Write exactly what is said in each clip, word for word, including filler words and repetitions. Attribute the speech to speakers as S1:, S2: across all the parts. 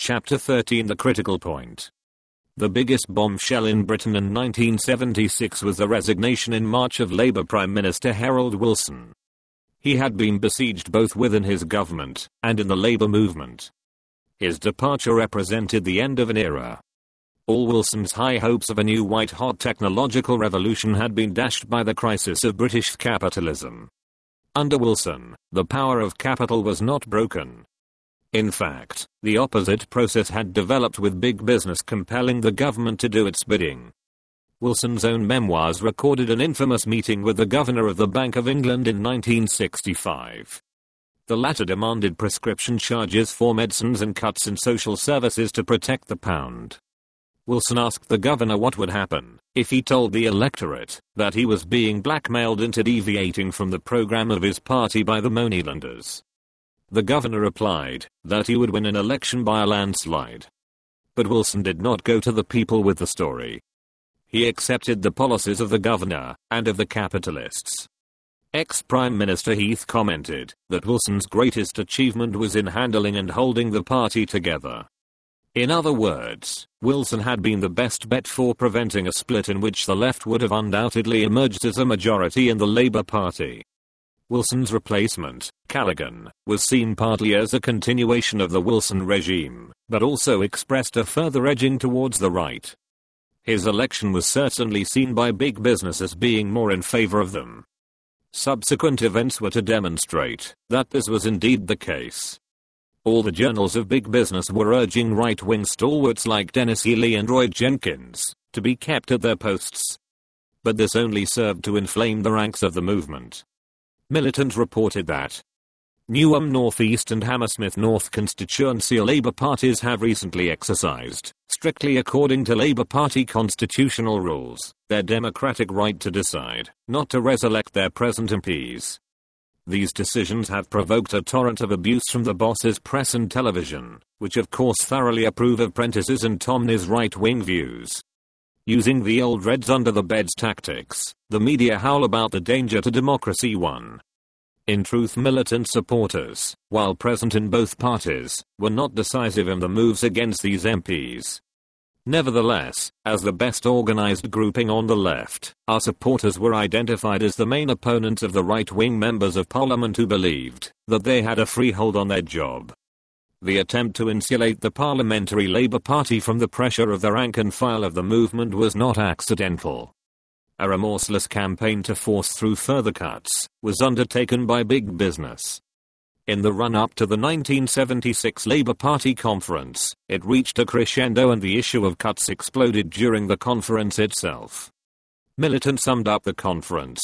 S1: Chapter thirteen The Critical Point. The biggest bombshell in Britain in nineteen seventy-six was the resignation in March of Labour Prime Minister Harold Wilson. He had been besieged both within his government and in the Labour movement. His departure represented the end of an era. All Wilson's high hopes of a new white-hot technological revolution had been dashed by the crisis of British capitalism. Under Wilson, the power of capital was not broken. In fact, the opposite process had developed, with big business compelling the government to do its bidding. Wilson's own memoirs recorded an infamous meeting with the governor of the Bank of England in nineteen sixty-five. The latter demanded prescription charges for medicines and cuts in social services to protect the pound. Wilson asked the governor what would happen if he told the electorate that he was being blackmailed into deviating from the program of his party by the Moneylanders. The governor replied that he would win an election by a landslide. But Wilson did not go to the people with the story. He accepted the policies of the governor and of the capitalists. Ex-Prime Minister Heath commented that Wilson's greatest achievement was in handling and holding the party together. In other words, Wilson had been the best bet for preventing a split in which the left would have undoubtedly emerged as a majority in the Labour Party. Wilson's replacement, Callaghan, was seen partly as a continuation of the Wilson regime, but also expressed a further edging towards the right. His election was certainly seen by big business as being more in favor of them. Subsequent events were to demonstrate that this was indeed the case. All the journals of big business were urging right-wing stalwarts like Denis Healey and Roy Jenkins to be kept at their posts. But this only served to inflame the ranks of the movement. Militant reported that Newham North East and Hammersmith North constituency Labour parties have recently exercised, strictly according to Labour Party constitutional rules, their democratic right to decide not to reselect their present M Ps. These decisions have provoked a torrent of abuse from the bosses' press and television, which of course thoroughly approve of Prentice's and Tomney's right-wing views. Using the old Reds under the beds tactics, the media howl about the danger to democracy. one. In truth, militant supporters, while present in both parties, were not decisive in the moves against these M Ps. Nevertheless, as the best organized grouping on the left, our supporters were identified as the main opponents of the right-wing members of parliament who believed that they had a freehold on their job. The attempt to insulate the Parliamentary Labour Party from the pressure of the rank and file of the movement was not accidental. A remorseless campaign to force through further cuts was undertaken by big business. In the run-up to the nineteen seventy-six Labour Party conference, it reached a crescendo and the issue of cuts exploded during the conference itself. Militant summed up the conference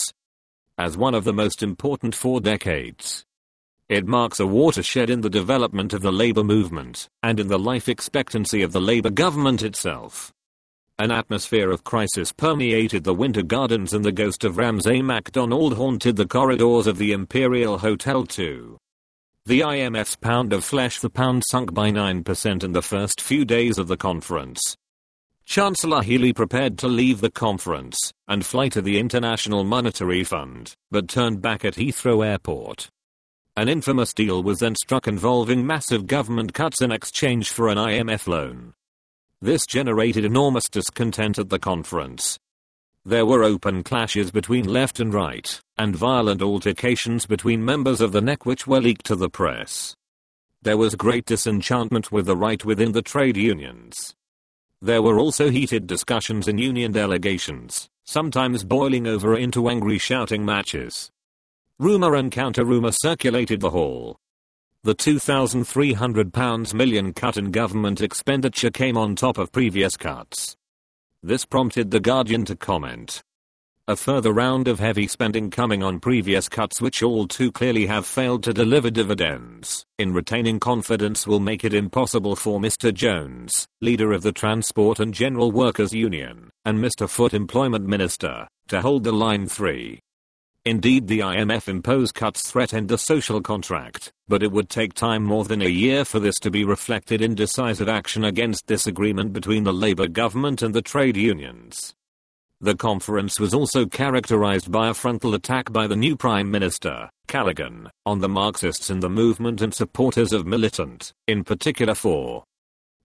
S1: as one of the most important for decades. It marks a watershed in the development of the Labour movement, and in the life expectancy of the Labour government itself. An atmosphere of crisis permeated the Winter Gardens and the ghost of Ramsay MacDonald haunted the corridors of the Imperial Hotel too. The I M F's pound of flesh the pound sunk by nine percent in the first few days of the conference. Chancellor Healey prepared to leave the conference and fly to the International Monetary Fund, but turned back at Heathrow Airport. An infamous deal was then struck involving massive government cuts in exchange for an I M F loan. This generated enormous discontent at the conference. There were open clashes between left and right, and violent altercations between members of the N E C which were leaked to the press. There was great disenchantment with the right within the trade unions. There were also heated discussions in union delegations, sometimes boiling over into angry shouting matches. Rumour and counter-rumour circulated the hall. The two thousand three hundred pounds million cut in government expenditure came on top of previous cuts. This prompted The Guardian to comment. A further round of heavy spending coming on previous cuts which all too clearly have failed to deliver dividends in retaining confidence will make it impossible for Mister Jones, leader of the Transport and General Workers Union, and Mister Foot Employment Minister, to hold the line. three. Indeed, the I M F imposed cuts threatened the social contract, but it would take time, more than a year, for this to be reflected in decisive action against disagreement between the Labour government and the trade unions. The conference was also characterized by a frontal attack by the new Prime Minister, Callaghan, on the Marxists in the movement and supporters of Militant, in particular for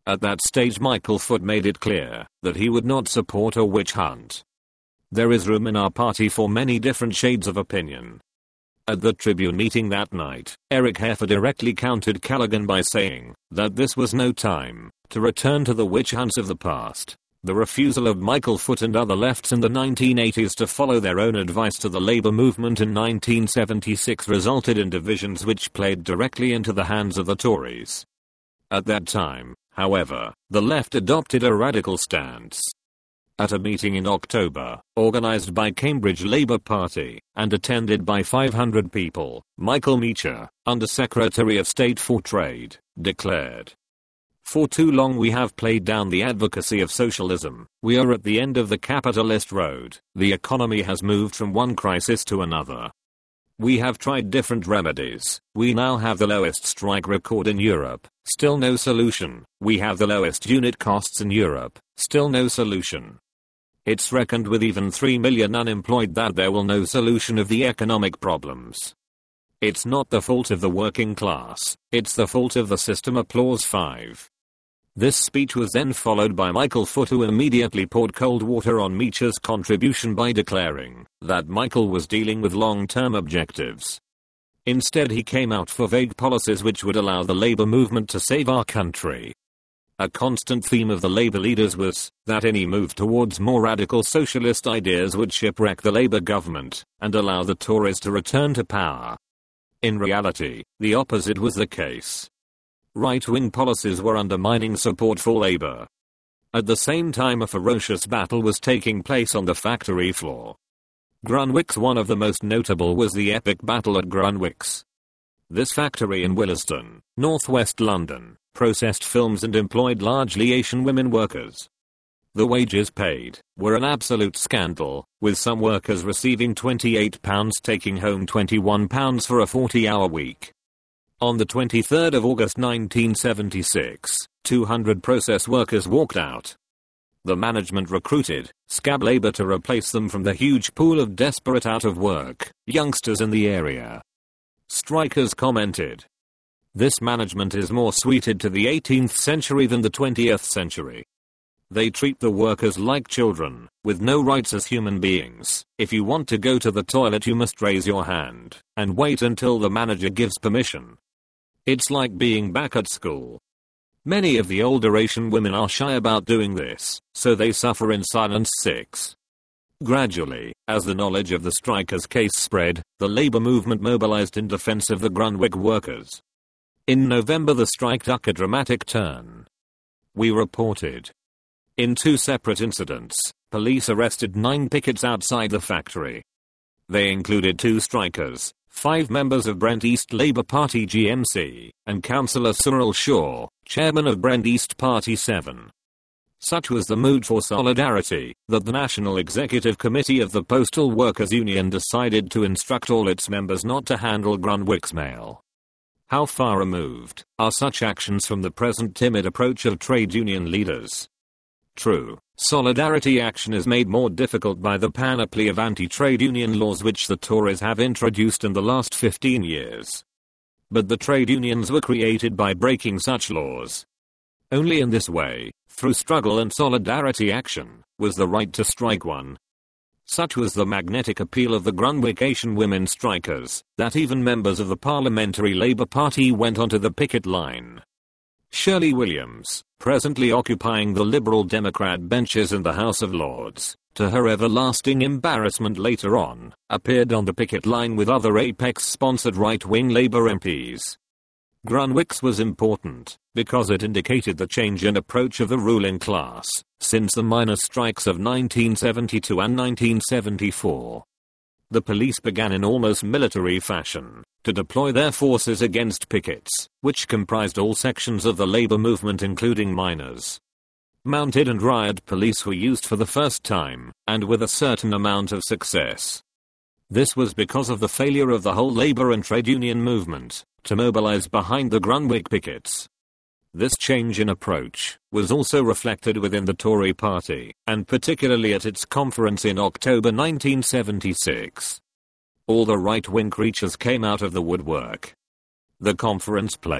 S1: At that stage Michael Foot made it clear that he would not support a witch hunt. There is room in our party for many different shades of opinion. At the Tribune meeting that night, Eric Heffer directly countered Callaghan by saying that this was no time to return to the witch hunts of the past. The refusal of Michael Foot and other lefts in the nineteen eighties to follow their own advice to the labor movement in nineteen seventy-six resulted in divisions which played directly into the hands of the Tories. At that time, however, the left adopted a radical stance. At a meeting in October, organized by Cambridge Labour Party and attended by five hundred people, Michael Meacher, Under-Secretary of State for Trade, declared, "For too long we have played down the advocacy of socialism. We are at the end of the capitalist road. The economy has moved from one crisis to another. We have tried different remedies. We now have the lowest strike record in Europe. Still no solution. We have the lowest unit costs in Europe. Still no solution. It's reckoned with even three million unemployed that there will no solution of the economic problems. It's not the fault of the working class. It's the fault of the system." Applause five. This speech was then followed by Michael Foot, who immediately poured cold water on Meacher's contribution by declaring that Michael was dealing with long-term objectives. Instead he came out for vague policies which would allow the labor movement to save our country. A constant theme of the labor leaders was that any move towards more radical socialist ideas would shipwreck the labor government and allow the Tories to return to power. In reality, the opposite was the case. Right-wing policies were undermining support for labor. At the same time, a ferocious battle was taking place on the factory floor. Grunwick's one of the most notable was the epic battle at Grunwick's. This factory in Willesden, northwest London, processed films and employed largely Asian women workers. The wages paid were an absolute scandal, with some workers receiving twenty-eight pounds taking home twenty-one pounds for a forty-hour week. On the twenty-third of August nineteen seventy-six, two hundred process workers walked out. The management recruited scab labor to replace them from the huge pool of desperate out-of-work youngsters in the area. Strikers commented, "This management is more suited to the eighteenth century than the twentieth century. They treat the workers like children, with no rights as human beings. If you want to go to the toilet you must raise your hand and wait until the manager gives permission. It's like being back at school." Many of the older Asian women are shy about doing this, so they suffer in silence. six. Gradually, as the knowledge of the strikers' case spread, the labor movement mobilized in defense of the Grunwick workers. In November the strike took a dramatic turn. We reported. In two separate incidents, police arrested nine pickets outside the factory. They included two strikers, five members of Brent East Labour Party G M C, and Councillor Cyril Shaw, chairman of Brent East Party seven. Such was the mood for solidarity, that the National Executive Committee of the Postal Workers Union decided to instruct all its members not to handle Grunwick's mail. How far removed are such actions from the present timid approach of trade union leaders? True, solidarity action is made more difficult by the panoply of anti-trade union laws which the Tories have introduced in the last fifteen years. But the trade unions were created by breaking such laws. Only in this way, through struggle and solidarity action, was the right to strike won. Such was the magnetic appeal of the Grunwick Asian women strikers, that even members of the Parliamentary Labour Party went onto the picket line. Shirley Williams, presently occupying the Liberal Democrat benches in the House of Lords, to her everlasting embarrassment later on, appeared on the picket line with other Apex-sponsored right-wing Labour M Ps. Grunwick's was important, because it indicated the change in approach of the ruling class, since the miners' strikes of nineteen seventy-two and nineteen seventy-four. The police began in almost military fashion to deploy their forces against pickets, which comprised all sections of the labor movement including miners. Mounted and riot police were used for the first time, and with a certain amount of success. This was because of the failure of the whole labor and trade union movement to mobilize behind the Grunwick pickets. This change in approach was also reflected within the Tory party, and particularly at its conference in October nineteen seventy-six. All the right-wing creatures came out of the woodwork. The conference pledged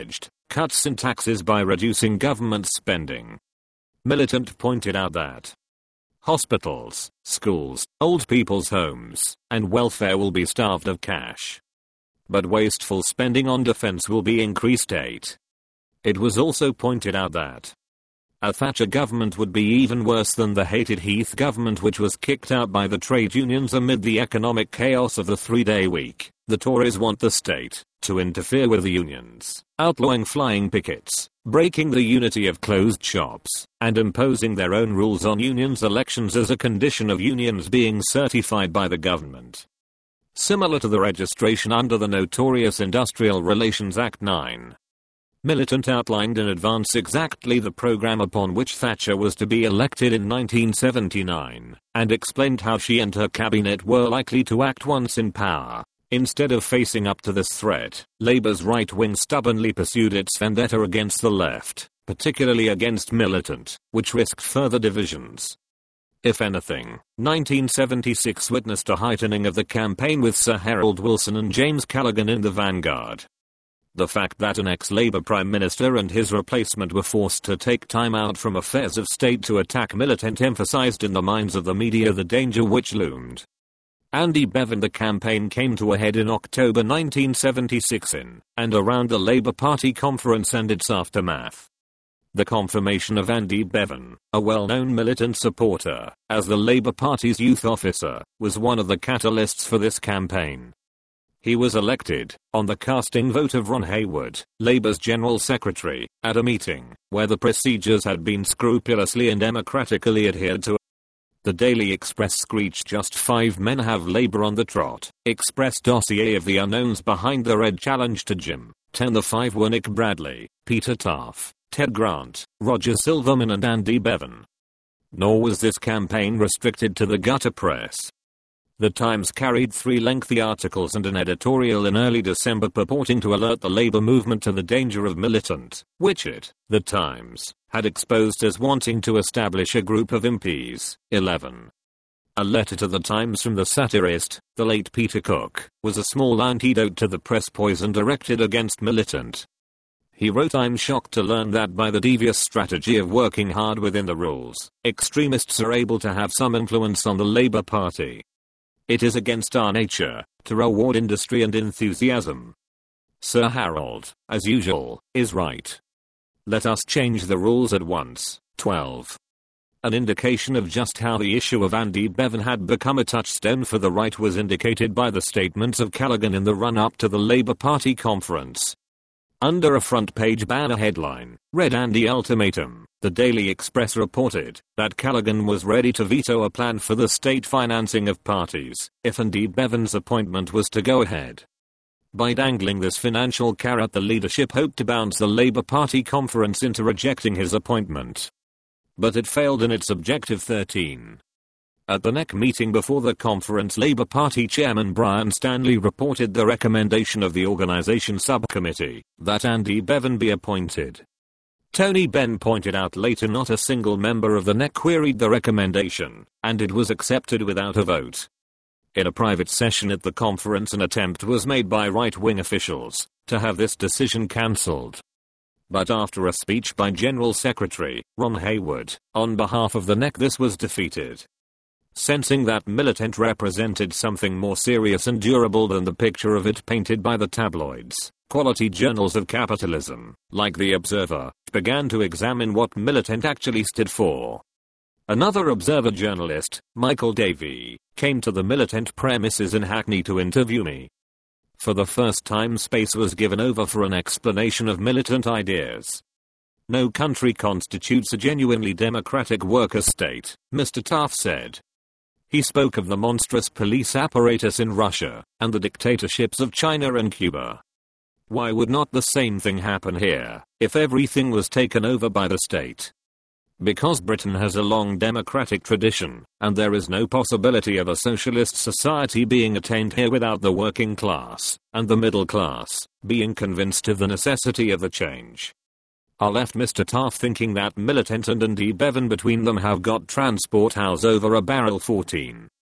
S1: cuts in taxes by reducing government spending. Militant pointed out that hospitals, schools, old people's homes, and welfare will be starved of cash. But wasteful spending on defense will be increased eight. It was also pointed out that a Thatcher government would be even worse than the hated Heath government, which was kicked out by the trade unions amid the economic chaos of the three-day week. The Tories want the state to interfere with the unions, outlawing flying pickets, breaking the unity of closed shops, and imposing their own rules on unions' elections as a condition of unions being certified by the government. Similar to the registration under the notorious Industrial Relations Act nine. Militant outlined in advance exactly the program upon which Thatcher was to be elected in nineteen seventy-nine, and explained how she and her cabinet were likely to act once in power. Instead of facing up to this threat, Labour's right wing stubbornly pursued its vendetta against the left, particularly against Militant, which risked further divisions. If anything, nineteen seventy-six witnessed a heightening of the campaign with Sir Harold Wilson and James Callaghan in the vanguard. The fact that an ex-Labour Prime Minister and his replacement were forced to take time out from affairs of state to attack Militant emphasised in the minds of the media the danger which loomed. Andy Bevin. The campaign came to a head in October nineteen seventy-six in and around the Labour Party conference and its aftermath. The confirmation of Andy Bevin, a well-known Militant supporter, as the Labour Party's youth officer, was one of the catalysts for this campaign. He was elected, on the casting vote of Ron Haywood, Labour's General Secretary, at a meeting where the procedures had been scrupulously and democratically adhered to. The Daily Express screeched, "Just five men have Labour on the trot." Express dossier of the unknowns behind the Red challenge to Jim. ten The five were Nick Bradley, Peter Taff, Ted Grant, Roger Silverman and Andy Bevin. Nor was this campaign restricted to the gutter press. The Times carried three lengthy articles and an editorial in early December purporting to alert the Labour movement to the danger of Militant, which it, the Times, had exposed as wanting to establish a group of M Ps. eleven. A letter to the Times from the satirist, the late Peter Cook, was a small antidote to the press poison directed against Militant. He wrote, "I'm shocked to learn that by the devious strategy of working hard within the rules, extremists are able to have some influence on the Labour Party. It is against our nature to reward industry and enthusiasm. Sir Harold, as usual, is right. Let us change the rules at once." twelve. An indication of just how the issue of Andy Bevin had become a touchstone for the right was indicated by the statements of Callaghan in the run-up to the Labour Party conference. Under a front-page banner headline, read "Andy Ultimatum," the Daily Express reported that Callaghan was ready to veto a plan for the state financing of parties if Andy Bevin's appointment was to go ahead. By dangling this financial carrot, the leadership hoped to bounce the Labour Party conference into rejecting his appointment. But it failed in its objective. thirteen. At the N E C meeting before the conference, Labour Party chairman Brian Stanley reported the recommendation of the organisation subcommittee that Andy Bevin be appointed. Tony Benn pointed out later not a single member of the N E C queried the recommendation, and it was accepted without a vote. In a private session at the conference, an attempt was made by right-wing officials to have this decision cancelled. But after a speech by General Secretary Ron Haywood on behalf of the N E C, this was defeated. Sensing that Militant represented something more serious and durable than the picture of it painted by the tabloids, quality journals of capitalism, like The Observer, began to examine what Militant actually stood for. Another Observer journalist, Michael Davey, came to the Militant premises in Hackney to interview me. For the first time, space was given over for an explanation of Militant ideas. "No country constitutes a genuinely democratic worker state," Mister Taff said. He spoke of the monstrous police apparatus in Russia and the dictatorships of China and Cuba. Why would not the same thing happen here if everything was taken over by the state? Because Britain has a long democratic tradition, and there is no possibility of a socialist society being attained here without the working class and the middle class being convinced of the necessity of the change. I left Mister Taff thinking that Militant and Andy Bevin between them have got transport house over a barrel. fourteen.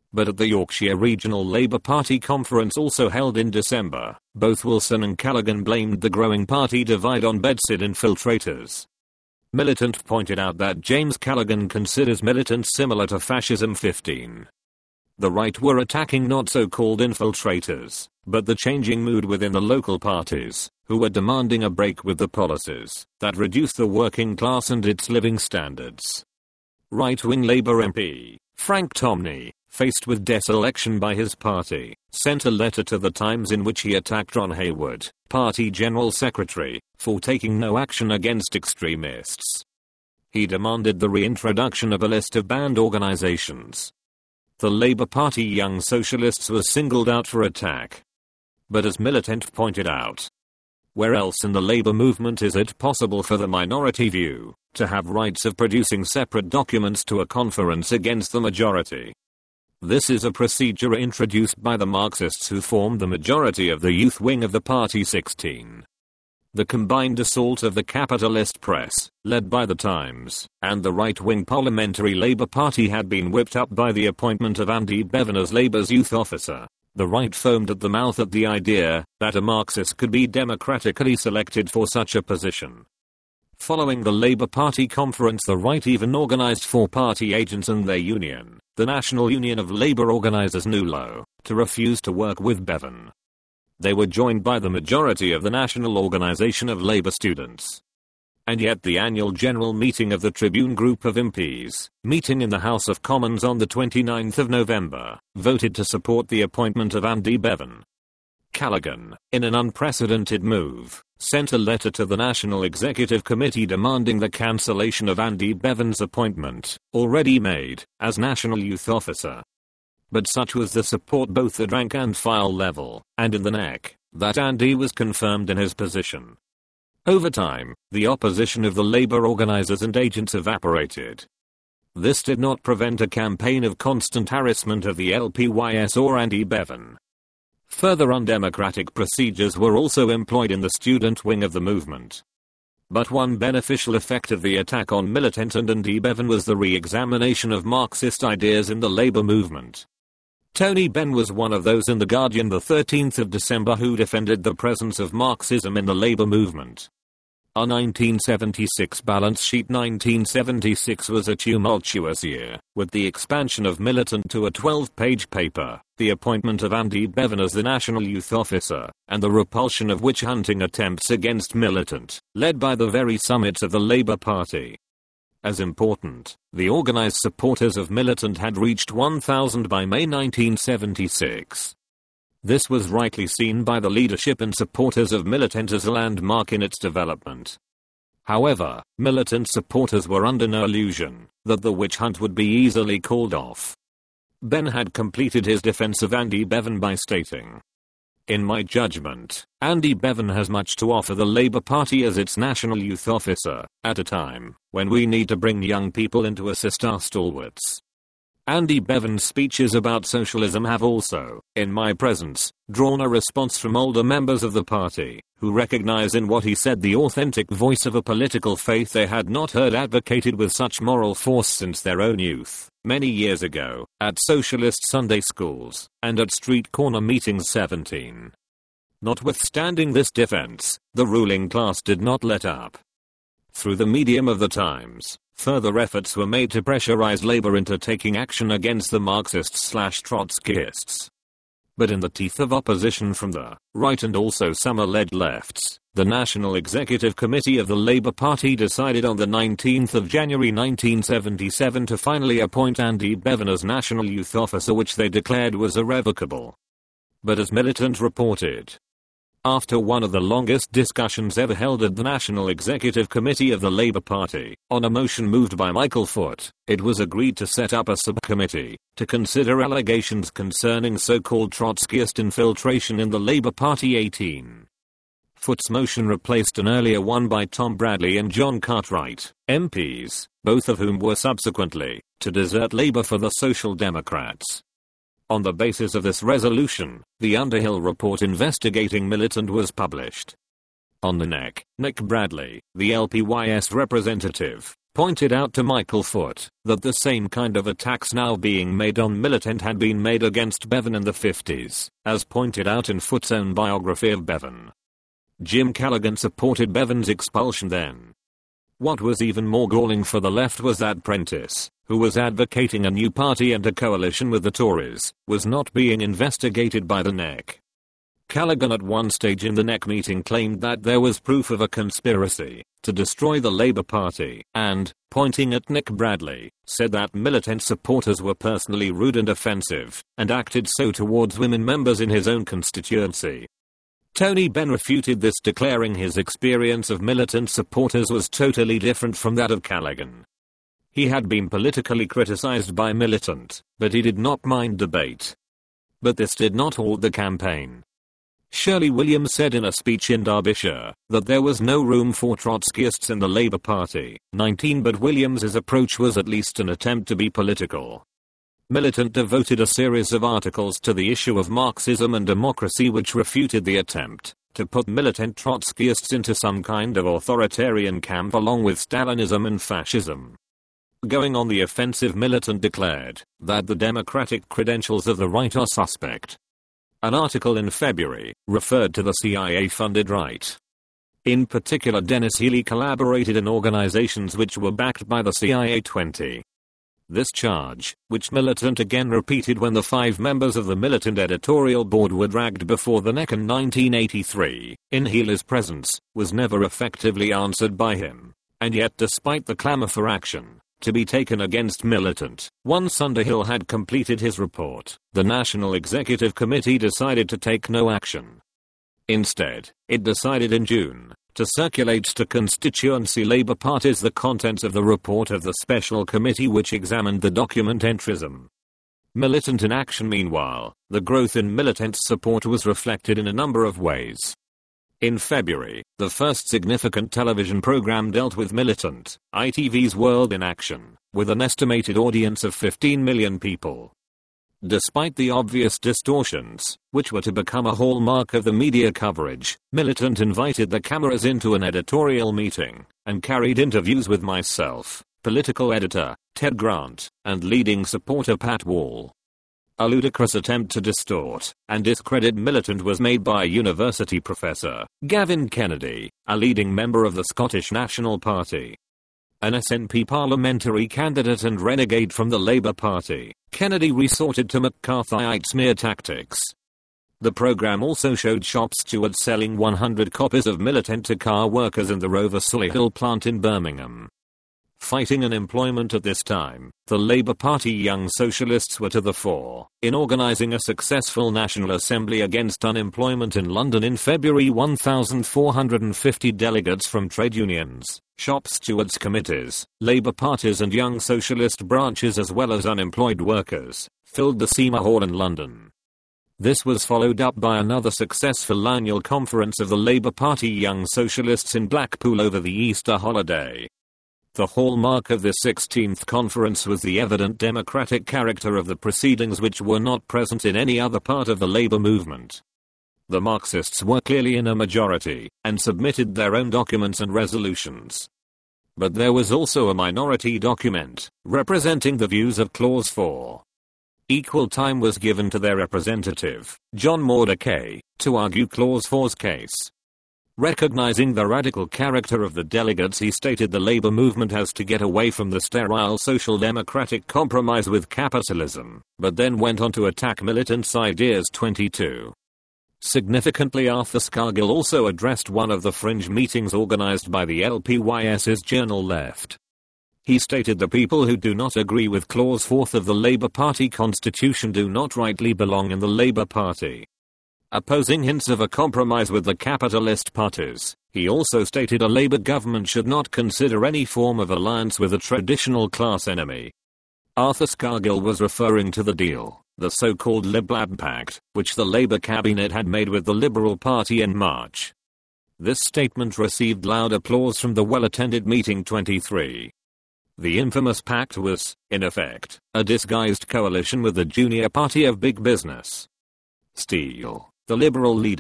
S1: But at the Yorkshire Regional Labour Party conference also held in December, both Wilson and Callaghan blamed the growing party divide on bedsit infiltrators. Militant pointed out that James Callaghan considers militants similar to fascism. fifteen. The right were attacking not so-called infiltrators, but the changing mood within the local parties, who were demanding a break with the policies that reduce the working class and its living standards. Right-wing Labour M P, Frank Tomney, faced with deselection by his party, sent a letter to the Times in which he attacked Ron Hayward, party general secretary, for taking no action against extremists. He demanded the reintroduction of a list of banned organisations. The Labour Party Young Socialists was singled out for attack. But as Militant pointed out, where else in the Labour movement is it possible for the minority view to have rights of producing separate documents to a conference against the majority? This is a procedure introduced by the Marxists who formed the majority of the youth wing of the party. sixteen. The combined assault of the capitalist press, led by the Times, and the right-wing parliamentary Labour Party had been whipped up by the appointment of Andy Bevan as Labour's youth officer. The right foamed at the mouth at the idea that a Marxist could be democratically selected for such a position. Following the Labour Party conference, the right even organised four party agents and their union, the National Union of Labour Organisers N U L O, to refuse to work with Bevan. They were joined by the majority of the National Organisation of Labour Students. And yet the annual general meeting of the Tribune Group of M Ps, meeting in the House of Commons on the twenty-ninth of November, voted to support the appointment of Andy Bevan. Callaghan, in an unprecedented move, sent a letter to the National Executive Committee demanding the cancellation of Andy Bevan's appointment, already made, as National Youth Officer. But such was the support both at rank and file level, and in the N E C, that Andy was confirmed in his position. Over time, the opposition of the labour organisers and agents evaporated. This did not prevent a campaign of constant harassment of the L P Y S or Andy Bevan. Further undemocratic procedures were also employed in the student wing of the movement. But one beneficial effect of the attack on Militant and Andy Bevan was the re-examination of Marxist ideas in the labour movement. Tony Benn was one of those in The Guardian the thirteenth of December who defended the presence of Marxism in the labour movement. Our nineteen seventy-six balance sheet. Nineteen seventy-six was a tumultuous year, with the expansion of Militant to a twelve-page paper, the appointment of Andy Bevan as the National Youth Officer, and the repulsion of witch-hunting attempts against Militant, led by the very summits of the Labour Party. As important, the organised supporters of Militant had reached one thousand by May nineteen seventy-six. This was rightly seen by the leadership and supporters of Militant as a landmark in its development. However, Militant supporters were under no illusion that the witch hunt would be easily called off. Ben had completed his defense of Andy Bevan by stating, "In my judgment, Andy Bevan has much to offer the Labour Party as its National Youth Officer, at a time when we need to bring young people in to assist our stalwarts." Andy Bevan's speeches about socialism have also, in my presence, drawn a response from older members of the party, who recognize in what he said the authentic voice of a political faith they had not heard advocated with such moral force since their own youth, many years ago, at socialist Sunday schools, and at street corner meetings. seventeen. Notwithstanding this defense, the ruling class did not let up. Through the medium of the Times, further efforts were made to pressurize Labour into taking action against the Marxists/Trotskyists. But in the teeth of opposition from the right and also some alleged lefts, the National Executive Committee of the Labour Party decided on the nineteenth of January nineteen seventy-seven to finally appoint Andy Bevan as National Youth Officer, which they declared was irrevocable. But as Militant reported, after one of the longest discussions ever held at the National Executive Committee of the Labour Party, on a motion moved by Michael Foot, it was agreed to set up a subcommittee to consider allegations concerning so-called Trotskyist infiltration in the Labour Party. eighteen. Foot's motion replaced an earlier one by Tom Bradley and John Cartwright, M Ps, both of whom were subsequently to desert Labour for the Social Democrats. On the basis of this resolution, the Underhill report investigating Militant was published. On the N E C, Nick Bradley, the L P Y S representative, pointed out to Michael Foot that the same kind of attacks now being made on Militant had been made against Bevan in the fifties, as pointed out in Foot's own biography of Bevan. Jim Callaghan supported Bevan's expulsion then. What was even more galling for the left was that Prentice, who was advocating a new party and a coalition with the Tories, was not being investigated by the N E C. Callaghan at one stage in the N E C meeting claimed that there was proof of a conspiracy to destroy the Labour Party and, pointing at Nick Bradley, said that Militant supporters were personally rude and offensive, and acted so towards women members in his own constituency. Tony Benn refuted this, declaring his experience of Militant supporters was totally different from that of Callaghan. He had been politically criticized by Militant, but he did not mind debate. But this did not halt the campaign. Shirley Williams said in a speech in Derbyshire that there was no room for Trotskyists in the Labour Party, nineteen, but Williams's approach was at least an attempt to be political. Militant devoted a series of articles to the issue of Marxism and democracy which refuted the attempt to put militant Trotskyists into some kind of authoritarian camp along with Stalinism and fascism. Going on the offensive, Militant declared that the democratic credentials of the right are suspect. An article in February referred to the C I A-funded right. In particular, Dennis Healy collaborated in organizations which were backed by the C I A twenty. This charge, which Militant again repeated when the five members of the Militant editorial board were dragged before the N E C in nineteen eighty-three, in Healy's presence, was never effectively answered by him. And yet, despite the clamor for action to be taken against Militant, once Underhill had completed his report, the National Executive Committee decided to take no action. Instead, it decided in June to circulate to constituency Labour parties the contents of the report of the special committee which examined the document entrism. Militant in action. Meanwhile, the growth in Militant's support was reflected in a number of ways. In February, the first significant television program dealt with Militant, I T V's World in Action, with an estimated audience of fifteen million people. Despite the obvious distortions, which were to become a hallmark of the media coverage, Militant invited the cameras into an editorial meeting and carried interviews with myself, political editor Ted Grant, and leading supporter Pat Wall. A ludicrous attempt to distort and discredit Militant was made by university professor Gavin Kennedy, a leading member of the Scottish National Party. An S N P parliamentary candidate and renegade from the Labour Party, Kennedy resorted to McCarthyite smear tactics. The program also showed shop stewards selling one hundred copies of Militant to car workers in the Rover Solihull plant in Birmingham. Fighting unemployment at this time, the Labour Party Young Socialists were to the fore in organising a successful National Assembly against unemployment in London in February. one thousand four hundred fifty delegates from trade unions, shop stewards committees, Labour parties and Young Socialist branches as well as unemployed workers, filled the Seymour Hall in London. This was followed up by another successful annual conference of the Labour Party Young Socialists in Blackpool over the Easter holiday. The hallmark of this sixteenth conference was the evident democratic character of the proceedings which were not present in any other part of the Labour movement. The Marxists were clearly in a majority, and submitted their own documents and resolutions. But there was also a minority document, representing the views of Clause four. Equal time was given to their representative, John Mordecai, to argue Clause four's case. Recognizing the radical character of the delegates, he stated the Labour movement has to get away from the sterile social democratic compromise with capitalism, but then went on to attack Militant's ideas. twenty-two. Significantly, Arthur Scargill also addressed one of the fringe meetings organized by the L P Ys's journal Left. He stated the people who do not agree with Clause four of the Labour Party constitution do not rightly belong in the Labour Party. Opposing hints of a compromise with the capitalist parties, he also stated a Labour government should not consider any form of alliance with a traditional class enemy. Arthur Scargill was referring to the deal, the so-called Lib-Lab Pact, which the Labour cabinet had made with the Liberal Party in March. This statement received loud applause from the well-attended meeting. twenty-three. The infamous pact was, in effect, a disguised coalition with the junior party of Big Business. Steele, the Liberal leader,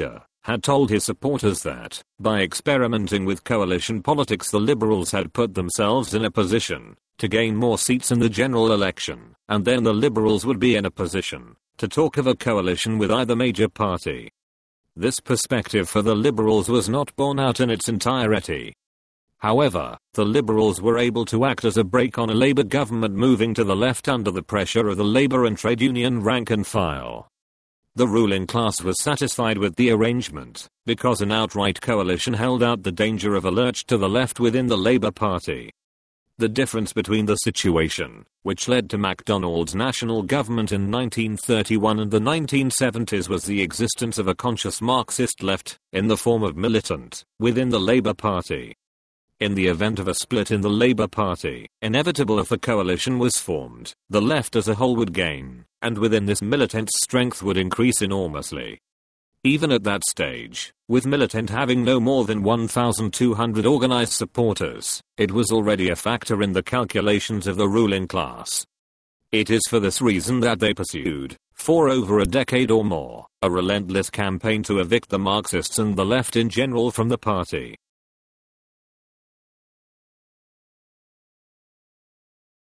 S1: had told his supporters that, by experimenting with coalition politics, the Liberals had put themselves in a position to gain more seats in the general election, and then the Liberals would be in a position to talk of a coalition with either major party. This perspective for the Liberals was not borne out in its entirety. However, the Liberals were able to act as a brake on a Labour government moving to the left under the pressure of the Labour and trade union rank and file. The ruling class was satisfied with the arrangement, because an outright coalition held out the danger of a lurch to the left within the Labour Party. The difference between the situation, which led to MacDonald's national government in nineteen thirty-one and the nineteen seventies, was the existence of a conscious Marxist left, in the form of militant, within the Labour Party. In the event of a split in the Labour Party, inevitable if a coalition was formed, the left as a whole would gain, and within this militant strength would increase enormously. Even at that stage, with Militant having no more than one thousand two hundred organized supporters, it was already a factor in the calculations of the ruling class. It is for this reason that they pursued, for over a decade or more, a relentless campaign to evict the Marxists and the left in general from the party.